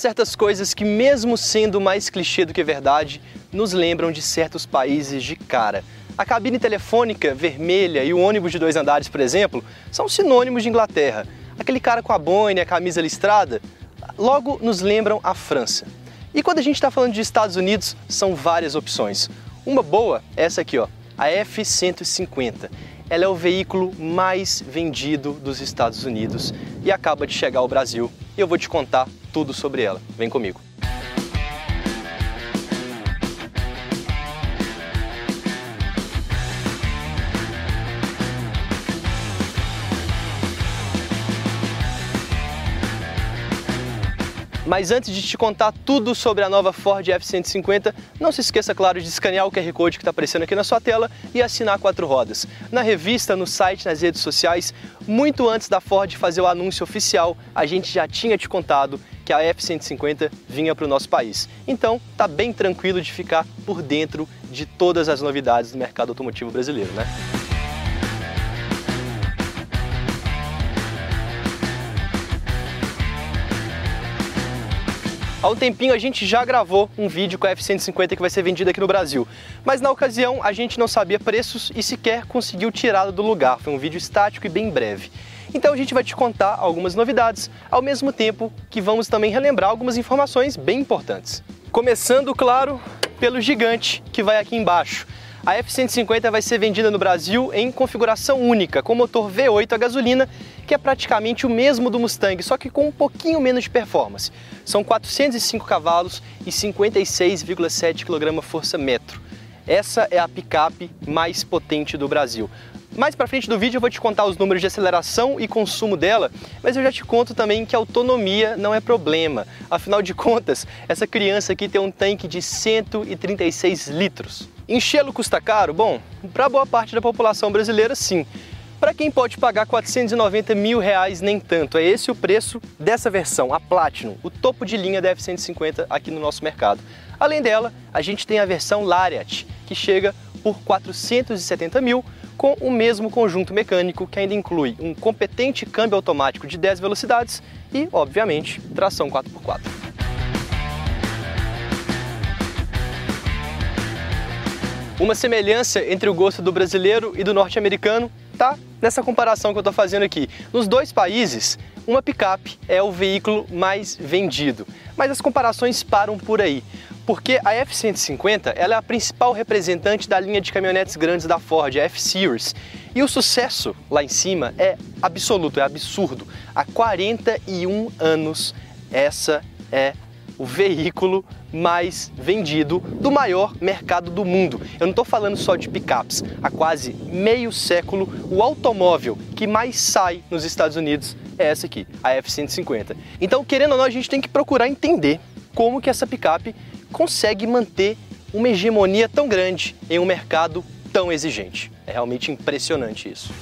certas coisas que, mesmo sendo mais clichê do que verdade, nos lembram de certos países de cara. A cabine telefônica vermelha e o ônibus de 2 andares, por exemplo, são sinônimos de Inglaterra. Aquele cara com a boina e a camisa listrada, logo nos lembram a França. E quando a gente está falando de Estados Unidos, são várias opções. Uma boa é essa aqui, ó, a F-150. Ela é o veículo mais vendido dos Estados Unidos e acaba de chegar ao Brasil. E eu vou te contar tudo sobre ela. Vem comigo. Mas antes de te contar tudo sobre a nova Ford F-150, não se esqueça, claro, de escanear o QR Code que está aparecendo aqui na sua tela e assinar a 4 Rodas. Na revista, no site, nas redes sociais, muito antes da Ford fazer o anúncio oficial, a gente já tinha te contado que a F-150 vinha para o nosso país. Então, tá bem tranquilo de ficar por dentro de todas as novidades do mercado automotivo brasileiro, né? Há um tempinho a gente já gravou um vídeo com a F-150 que vai ser vendida aqui no Brasil, mas na ocasião a gente não sabia preços e sequer conseguiu tirá-la do lugar, foi um vídeo estático e bem breve. Então a gente vai te contar algumas novidades, ao mesmo tempo que vamos também relembrar algumas informações bem importantes. Começando, claro, pelo gigante que vai aqui embaixo. A F-150 vai ser vendida no Brasil em configuração única, com motor V8 a gasolina, que é praticamente o mesmo do Mustang, só que com um pouquinho menos de performance. São 405 cavalos e 56,7 kgfm. Essa é a picape mais potente do Brasil. Mais pra frente do vídeo eu vou te contar os números de aceleração e consumo dela, mas eu já te conto também que a autonomia não é problema. Afinal de contas, essa criança aqui tem um tanque de 136 litros. Enchê-lo custa caro? Bom, para boa parte da população brasileira, sim. Para quem pode pagar 490 mil reais, nem tanto. É esse o preço dessa versão, a Platinum, o topo de linha da F-150 aqui no nosso mercado. Além dela, a gente tem a versão Lariat, que chega por 470 mil, com o mesmo conjunto mecânico, que ainda inclui um competente câmbio automático de 10 velocidades e, obviamente, tração 4x4. Uma semelhança entre o gosto do brasileiro e do norte-americano tá nessa comparação que eu estou fazendo aqui. Nos dois países, uma picape é o veículo mais vendido, mas as comparações param por aí, porque a F-150 ela é a principal representante da linha de caminhonetes grandes da Ford, a F-Series, e o sucesso lá em cima é absoluto, é absurdo. Há 41 anos, essa é o veículo mais vendido do maior mercado do mundo. Eu não estou falando só de picapes. Há quase meio século, o automóvel que mais sai nos Estados Unidos é essa aqui, a F-150. Então, querendo ou não, a gente tem que procurar entender como que essa picape consegue manter uma hegemonia tão grande em um mercado tão exigente. É realmente impressionante isso.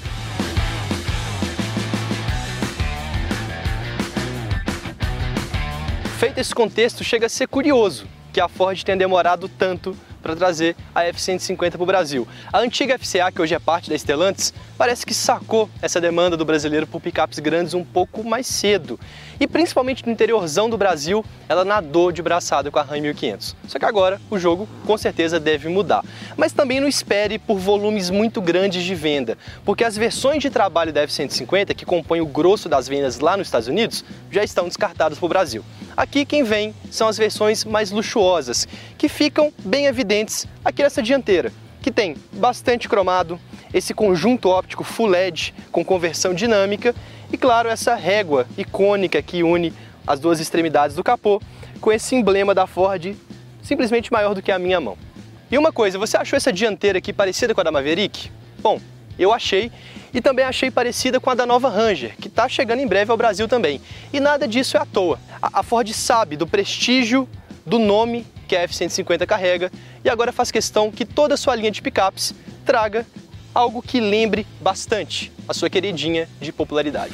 Feito esse contexto, chega a ser curioso que a Ford tenha demorado tanto para trazer a F-150 para o Brasil. A antiga FCA, que hoje é parte da Stellantis, parece que sacou essa demanda do brasileiro por picapes grandes um pouco mais cedo. E principalmente no interiorzão do Brasil, ela nadou de braçada com a Ram 1500. Só que agora o jogo com certeza deve mudar. Mas também não espere por volumes muito grandes de venda, porque as versões de trabalho da F-150, que compõem o grosso das vendas lá nos Estados Unidos, já estão descartadas para o Brasil. Aqui quem vem são as versões mais luxuosas, que ficam bem evidentes aqui nessa dianteira, que tem bastante cromado, esse conjunto óptico Full LED com conversão dinâmica e, claro, essa régua icônica que une as duas extremidades do capô com esse emblema da Ford simplesmente maior do que a minha mão. E uma coisa, você achou essa dianteira aqui parecida com a da Maverick? Bom, eu achei, e também achei parecida com a da nova Ranger, que está chegando em breve ao Brasil também. E nada disso é à toa. A Ford sabe do prestígio do nome que a F-150 carrega e agora faz questão que toda a sua linha de picapes traga algo que lembre bastante a sua queridinha de popularidade.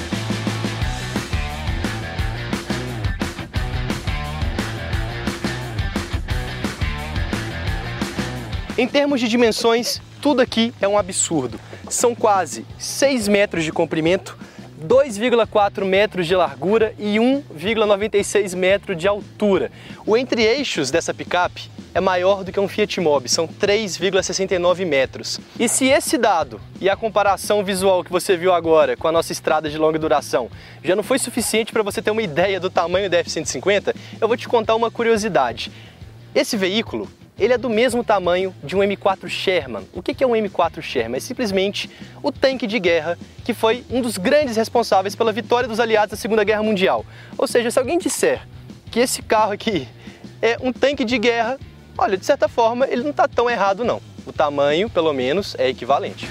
Em termos de dimensões, tudo aqui é um absurdo. São quase 6 metros de comprimento, 2,4 metros de largura e 1,96 metro de altura. O entre-eixos dessa picape é maior do que um Fiat Mobi, são 3,69 metros. E se esse dado e a comparação visual que você viu agora com a nossa estrada de longa duração já não foi suficiente para você ter uma ideia do tamanho da F-150, eu vou te contar uma curiosidade. Esse veículo, ele é do mesmo tamanho de um M4 Sherman. O que é um M4 Sherman? É simplesmente o tanque de guerra que foi um dos grandes responsáveis pela vitória dos aliados na Segunda Guerra Mundial. Ou seja, se alguém disser que esse carro aqui é um tanque de guerra, olha, de certa forma, ele não está tão errado não. O tamanho, pelo menos, é equivalente.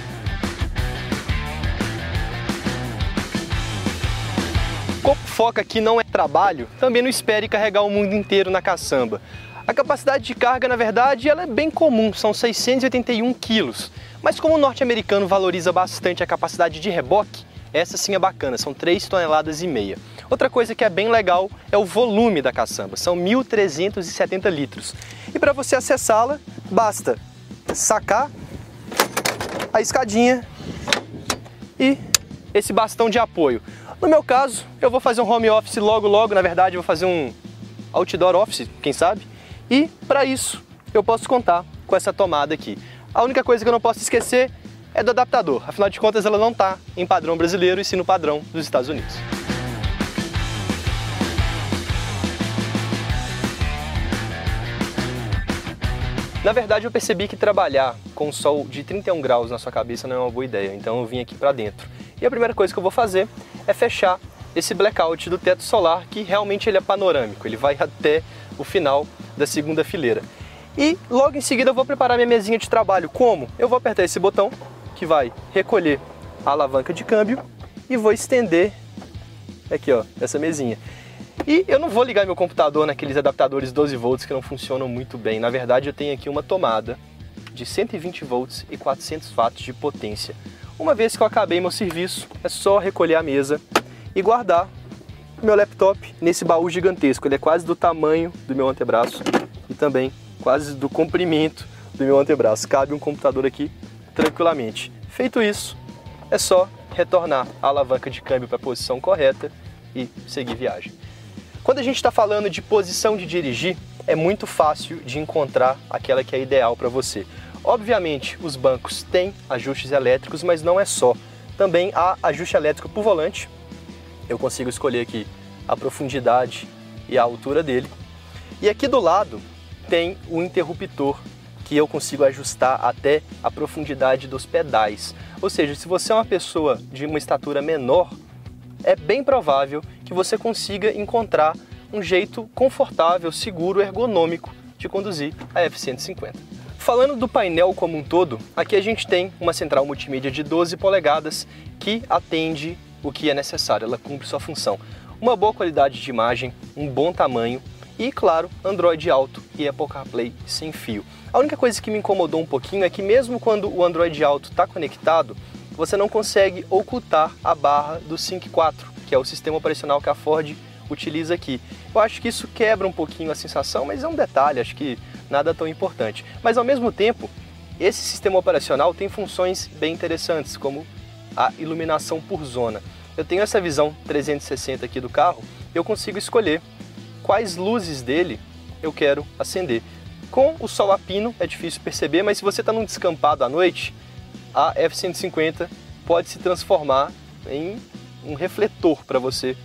Como foca aqui não é trabalho, também não espere carregar o mundo inteiro na caçamba. A capacidade de carga, na verdade, ela é bem comum, são 681 quilos. Mas como o norte-americano valoriza bastante a capacidade de reboque, essa sim é bacana, são 3,5 toneladas. Outra coisa que é bem legal é o volume da caçamba, são 1.370 litros. E para você acessá-la, basta sacar a escadinha e esse bastão de apoio. No meu caso, eu vou fazer um home office logo, na verdade eu vou fazer um outdoor office, quem sabe? E para isso eu posso contar com essa tomada aqui. A única coisa que eu não posso esquecer é do adaptador, afinal de contas ela não está em padrão brasileiro e sim no padrão dos Estados Unidos. Na verdade eu percebi que trabalhar com sol de 31 graus na sua cabeça não é uma boa ideia, então eu vim aqui para dentro. E a primeira coisa que eu vou fazer é fechar esse blackout do teto solar, que realmente ele é panorâmico, ele vai até o final da segunda fileira. E logo em seguida eu vou preparar minha mesinha de trabalho. Como? Eu vou apertar esse botão que vai recolher a alavanca de câmbio e vou estender aqui, ó, essa mesinha. E eu não vou ligar meu computador naqueles adaptadores 12 volts que não funcionam muito bem. Na verdade eu tenho aqui uma tomada de 120 volts e 400 watts de potência. Uma vez que eu acabei meu serviço, é só recolher a mesa e guardar meu laptop nesse baú gigantesco. Ele é quase do tamanho do meu antebraço e também quase do comprimento do meu antebraço. Cabe um computador aqui tranquilamente. Feito isso, é só retornar a alavanca de câmbio para a posição correta e seguir viagem. Quando a gente está falando de posição de dirigir, é muito fácil de encontrar aquela que é ideal para você. Obviamente, os bancos têm ajustes elétricos, mas não é só. Também há ajuste elétrico por volante. Eu consigo escolher aqui a profundidade e a altura dele. E aqui do lado tem o interruptor, que eu consigo ajustar até a profundidade dos pedais. Ou seja, se você é uma pessoa de uma estatura menor, é bem provável que você consiga encontrar um jeito confortável, seguro, ergonômico de conduzir a F-150. Falando do painel como um todo, aqui a gente tem uma central multimídia de 12 polegadas que atende o que é necessário, ela cumpre sua função. Uma boa qualidade de imagem, um bom tamanho e, claro, Android Auto e Apple CarPlay sem fio. A única coisa que me incomodou um pouquinho é que mesmo quando o Android Auto está conectado, você não consegue ocultar a barra do Sync 4, que é o sistema operacional que a Ford utiliza aqui. Eu acho que isso quebra um pouquinho a sensação, mas é um detalhe, acho que nada tão importante. Mas ao mesmo tempo, esse sistema operacional tem funções bem interessantes, como a iluminação por zona. Eu tenho essa visão 360 aqui do carro, eu consigo escolher quais luzes dele eu quero acender. Com o sol a pino é difícil perceber, mas se você está num descampado à noite, a F-150 pode se transformar em um refletor para você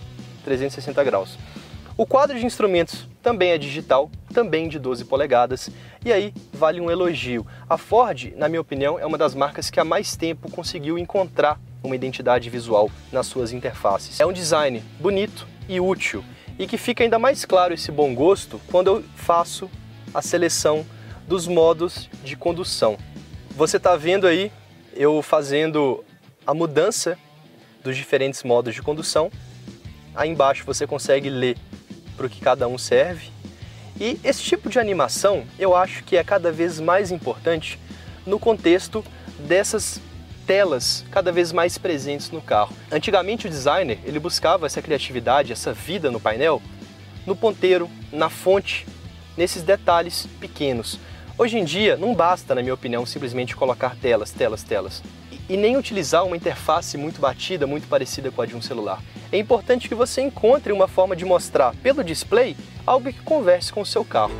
360 graus. O quadro de instrumentos também é digital, também de 12 polegadas, e aí vale um elogio. A Ford, na minha opinião, é uma das marcas que há mais tempo conseguiu encontrar uma identidade visual nas suas interfaces. É um design bonito e útil, e que fica ainda mais claro esse bom gosto quando eu faço a seleção dos modos de condução. Você está vendo aí eu fazendo a mudança dos diferentes modos de condução. Aí embaixo você consegue ler para o que cada um serve. E esse tipo de animação eu acho que é cada vez mais importante no contexto dessas telas cada vez mais presentes no carro. Antigamente o designer ele buscava essa criatividade, essa vida no painel, no ponteiro, na fonte, nesses detalhes pequenos. Hoje em dia não basta, na minha opinião, simplesmente colocar telas. e nem utilizar uma interface muito batida, muito parecida com a de um celular. É importante que você encontre uma forma de mostrar pelo display algo que converse com o seu carro.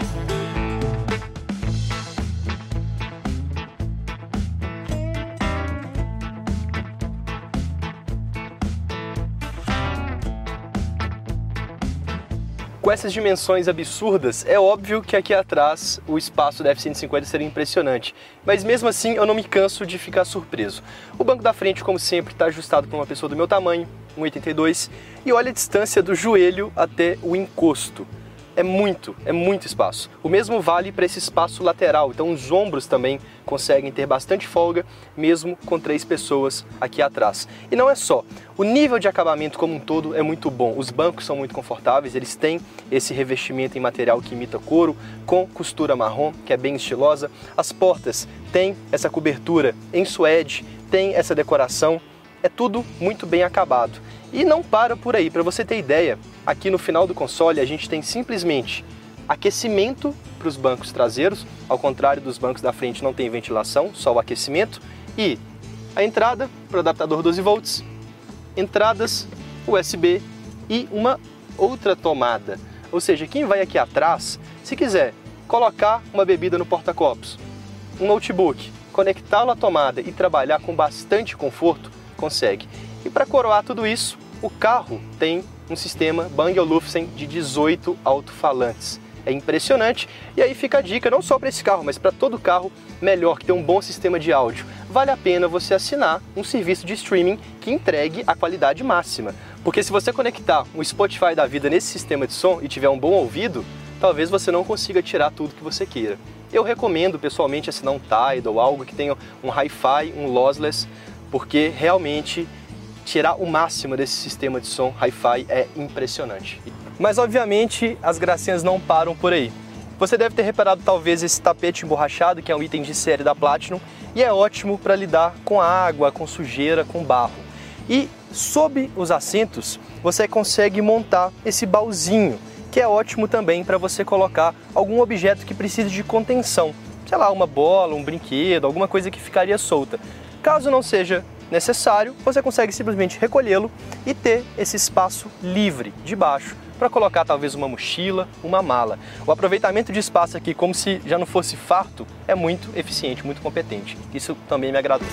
Com essas dimensões absurdas, é óbvio que aqui atrás o espaço da F-150 seria impressionante, mas mesmo assim eu não me canso de ficar surpreso. O banco da frente, como sempre, está ajustado para uma pessoa do meu tamanho, 1,82, e olha a distância do joelho até o encosto. É muito espaço. O mesmo vale para esse espaço lateral, então os ombros também conseguem ter bastante folga, mesmo com 3 pessoas aqui atrás. E não é só, o nível de acabamento como um todo é muito bom. Os bancos são muito confortáveis, eles têm esse revestimento em material que imita couro, com costura marrom, que é bem estilosa. As portas têm essa cobertura em suede, tem essa decoração, é tudo muito bem acabado. E não para por aí, para você ter ideia, aqui no final do console a gente tem simplesmente aquecimento para os bancos traseiros, ao contrário dos bancos da frente não tem ventilação, só o aquecimento, e a entrada para o adaptador 12 volts, entradas USB e uma outra tomada. Ou seja, quem vai aqui atrás, se quiser colocar uma bebida no porta-copos, um notebook, conectá-lo à tomada e trabalhar com bastante conforto, consegue. E para coroar tudo isso, o carro tem um sistema Bang & Olufsen de 18 alto-falantes. É impressionante, e aí fica a dica não só para esse carro, mas para todo carro melhor, que tem um bom sistema de áudio. Vale a pena você assinar um serviço de streaming que entregue a qualidade máxima. Porque se você conectar um Spotify da vida nesse sistema de som e tiver um bom ouvido, talvez você não consiga tirar tudo que você queira. Eu recomendo pessoalmente assinar um Tidal ou algo que tenha um hi-fi, um lossless, porque realmente tirar o máximo desse sistema de som hi-fi é impressionante. Mas obviamente as gracinhas não param por aí. Você deve ter reparado talvez esse tapete emborrachado, que é um item de série da Platinum, e é ótimo para lidar com água, com sujeira, com barro. E sob os assentos você consegue montar esse baúzinho, que é ótimo também para você colocar algum objeto que precise de contenção. Sei lá, uma bola, um brinquedo, alguma coisa que ficaria solta. Caso não seja necessário, você consegue simplesmente recolhê-lo e ter esse espaço livre de baixo para colocar talvez uma mochila, uma mala. O aproveitamento de espaço aqui, como se já não fosse farto, é muito eficiente, muito competente. Isso também me agradou.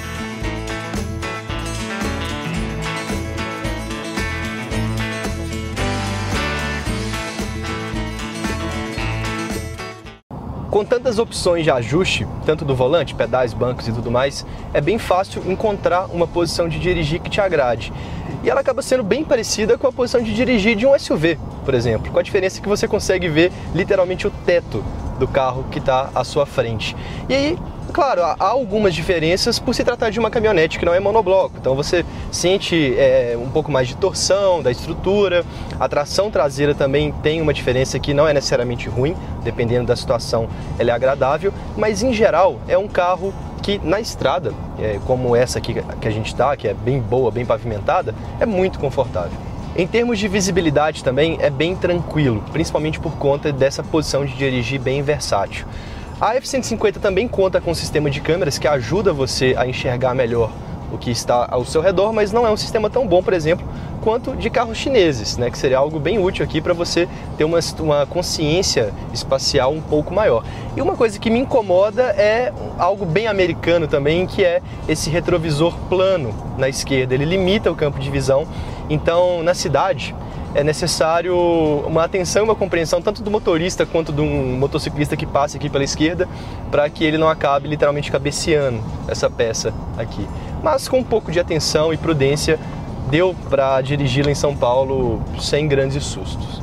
Com tantas opções de ajuste, tanto do volante, pedais, bancos e tudo mais, é bem fácil encontrar uma posição de dirigir que te agrade. E ela acaba sendo bem parecida com a posição de dirigir de um SUV, por exemplo, com a diferença que você consegue ver literalmente o teto do carro que está à sua frente. E aí, claro, há algumas diferenças por se tratar de uma caminhonete que não é monobloco, então você sente um pouco mais de torção da estrutura, a tração traseira também tem uma diferença que não é necessariamente ruim, dependendo da situação ela é agradável, mas em geral é um carro que na estrada, como essa aqui que a gente está, que é bem boa, bem pavimentada, é muito confortável. Em termos de visibilidade também é bem tranquilo, principalmente por conta dessa posição de dirigir bem versátil. A F-150 também conta com um sistema de câmeras que ajuda você a enxergar melhor o que está ao seu redor, mas não é um sistema tão bom, por exemplo, quanto de carros chineses, né, que seria algo bem útil aqui para você ter uma consciência espacial um pouco maior. E uma coisa que me incomoda é algo bem americano também, que é esse retrovisor plano na esquerda. Ele limita o campo de visão, então na cidade é necessário uma atenção e uma compreensão tanto do motorista quanto de um motociclista que passe aqui pela esquerda, para que ele não acabe literalmente cabeceando essa peça aqui. Mas com um pouco de atenção e prudência, deu para dirigi-la em São Paulo sem grandes sustos.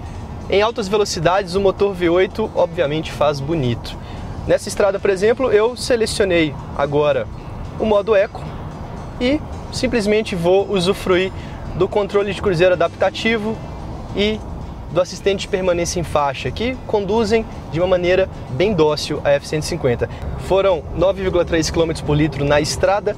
Em altas velocidades, o motor V8 obviamente faz bonito. Nessa estrada, por exemplo, eu selecionei agora o modo Eco e simplesmente vou usufruir do controle de cruzeiro adaptativo e do assistente de permanência em faixa, que conduzem de uma maneira bem dócil a F-150. Foram 9,3 km por litro na estrada,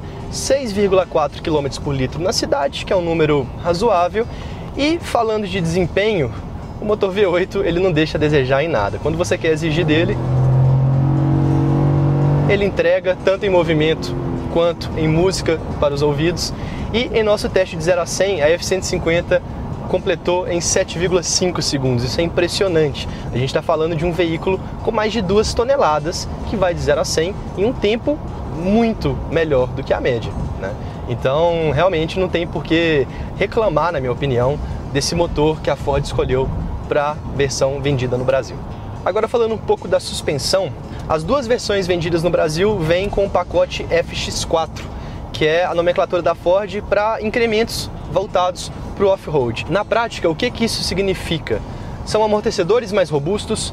6,4 km por litro na cidade, que é um número razoável. E falando de desempenho, o motor V8 ele não deixa a desejar em nada. Quando você quer exigir dele, ele entrega tanto em movimento quanto em música para os ouvidos. E em nosso teste de 0 a 100, a F-150 completou em 7,5 segundos. Isso é impressionante. A gente está falando de um veículo com mais de 2 toneladas que vai de 0 a 100 em um tempo muito melhor do que a média, né? Então, realmente não tem por que reclamar, na minha opinião, desse motor que a Ford escolheu para a versão vendida no Brasil. Agora, falando um pouco da suspensão, as duas versões vendidas no Brasil vêm com o pacote FX4, que é a nomenclatura da Ford para incrementos voltados para o off-road. Na prática, o que isso significa? São amortecedores mais robustos,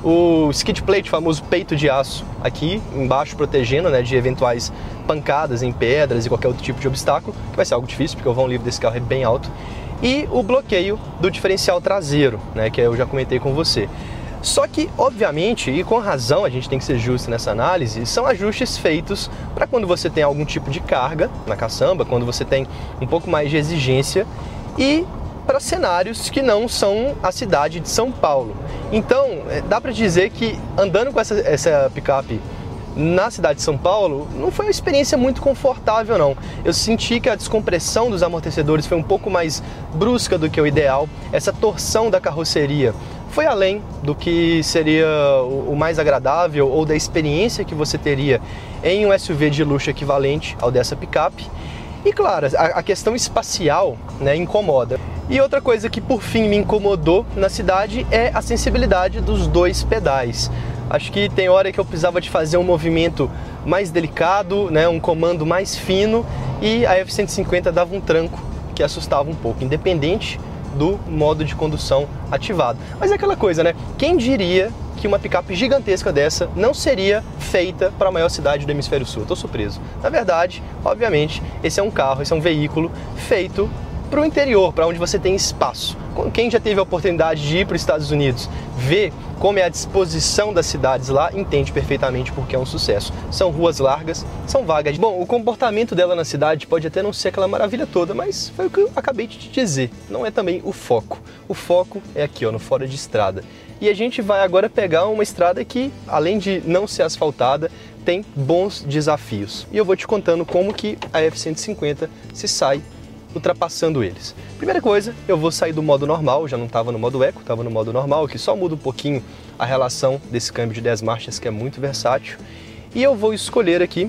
o skid plate, famoso peito de aço aqui embaixo protegendo, né, de eventuais pancadas em pedras e qualquer outro tipo de obstáculo, que vai ser algo difícil porque o vão livre desse carro é bem alto, e o bloqueio do diferencial traseiro, né, que eu já comentei com você. Só que, obviamente, e com razão, a gente tem que ser justo nessa análise, são ajustes feitos para quando você tem algum tipo de carga na caçamba, quando você tem um pouco mais de exigência e para cenários que não são a cidade de São Paulo. Então, dá para dizer que andando com essa picape na cidade de São Paulo, não foi uma experiência muito confortável, não. Eu senti que a descompressão dos amortecedores foi um pouco mais brusca do que o ideal. Essa torção da carroceria foi além do que seria o mais agradável ou da experiência que você teria em um SUV de luxo equivalente ao dessa picape. E claro, a questão espacial, né, incomoda. E outra coisa que por fim me incomodou na cidade é a sensibilidade dos dois pedais. Acho que tem hora que eu precisava de fazer um movimento mais delicado, né, um comando mais fino, e a F-150 dava um tranco que assustava um pouco, independente do modo de condução ativado. Mas é aquela coisa, né? Quem diria que uma picape gigantesca dessa não seria feita para a maior cidade do hemisfério sul? Eu tô surpreso. Na verdade, obviamente, esse é um veículo feito para o interior, para onde você tem espaço. Quem já teve a oportunidade de ir para os Estados Unidos, ver como é a disposição das cidades lá, entende perfeitamente porque é um sucesso. São ruas largas, são vagas. Bom, o comportamento dela na cidade pode até não ser aquela maravilha toda, mas foi o que eu acabei de te dizer. Não é também o foco. O foco é aqui, ó, no fora de estrada. E a gente vai agora pegar uma estrada que, além de não ser asfaltada, tem bons desafios. E eu vou te contando como que a F-150 se sai ultrapassando eles. Primeira coisa, eu vou sair do modo normal, já não estava no modo eco, estava no modo normal, que só muda um pouquinho a relação desse câmbio de 10 marchas, que é muito versátil. E eu vou escolher aqui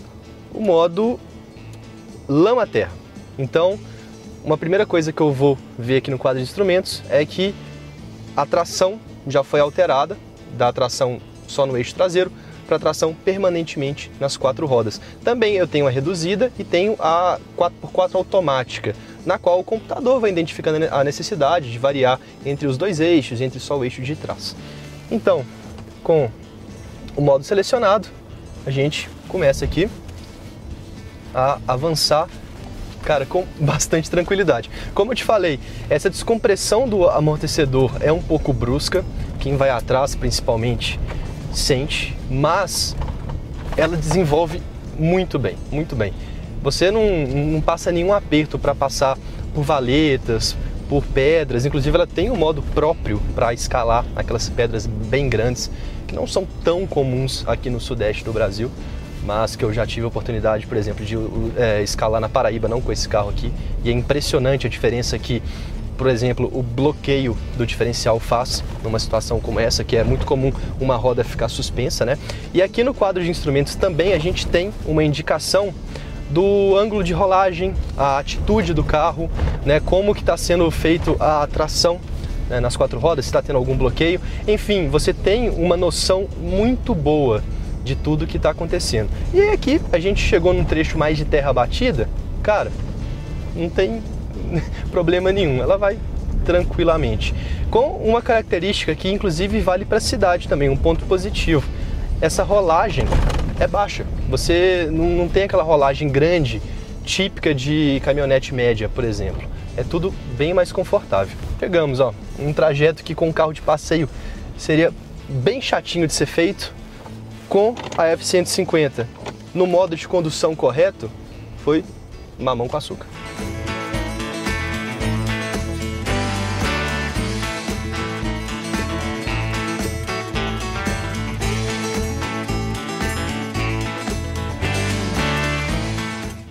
o modo lama-terra. Então, uma primeira coisa que eu vou ver aqui no quadro de instrumentos é que a tração já foi alterada, da tração só no eixo traseiro, para tração permanentemente nas 4 rodas. Também eu tenho a reduzida e tenho a 4x4 automática, na qual o computador vai identificando a necessidade de variar entre os dois eixos, entre só o eixo de trás. Então, com o modo selecionado, a gente começa aqui a avançar, cara, com bastante tranquilidade. Como eu te falei, essa descompressão do amortecedor é um pouco brusca, quem vai atrás principalmente sente, mas ela desenvolve muito bem, muito bem. Você não passa nenhum aperto para passar por valetas, por pedras, inclusive ela tem um modo próprio para escalar aquelas pedras bem grandes, que não são tão comuns aqui no sudeste do Brasil, mas que eu já tive a oportunidade, por exemplo, de escalar na Paraíba, não com esse carro aqui, e é impressionante a diferença que, por exemplo, o bloqueio do diferencial faz numa situação como essa, que é muito comum uma roda ficar suspensa, né? E aqui no quadro de instrumentos também a gente tem uma indicação do ângulo de rolagem, a atitude do carro, né? Como que está sendo feito a tração, né, nas 4 rodas, se está tendo algum bloqueio. Enfim, você tem uma noção muito boa de tudo que está acontecendo. E aí aqui a gente chegou num trecho mais de terra batida, cara, não tem problema nenhum, ela vai tranquilamente. Com uma característica que inclusive vale para a cidade também, um ponto positivo. Essa rolagem é baixa, você não tem aquela rolagem grande, típica de caminhonete média, por exemplo. É tudo bem mais confortável. Pegamos, ó, um trajeto que com um carro de passeio seria bem chatinho de ser feito, com a F-150 no modo de condução correto, foi mamão com açúcar.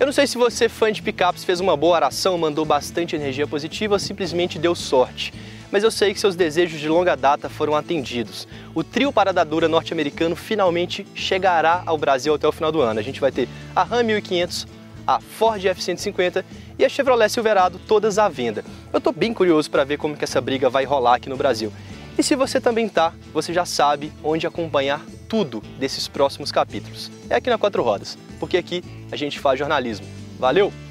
não sei se você, fã de picapes, fez uma boa oração, mandou bastante energia positiva ou simplesmente deu sorte. Mas eu sei que seus desejos de longa data foram atendidos. O trio parada dura norte-americano finalmente chegará ao Brasil até o final do ano. A gente vai ter a Ram 1500, a Ford F-150 e a Chevrolet Silverado, todas à venda. Eu tô bem curioso para ver como que essa briga vai rolar aqui no Brasil. E se você também tá, você já sabe onde acompanhar tudo desses próximos capítulos. É aqui na Quatro Rodas, porque aqui a gente faz jornalismo. Valeu!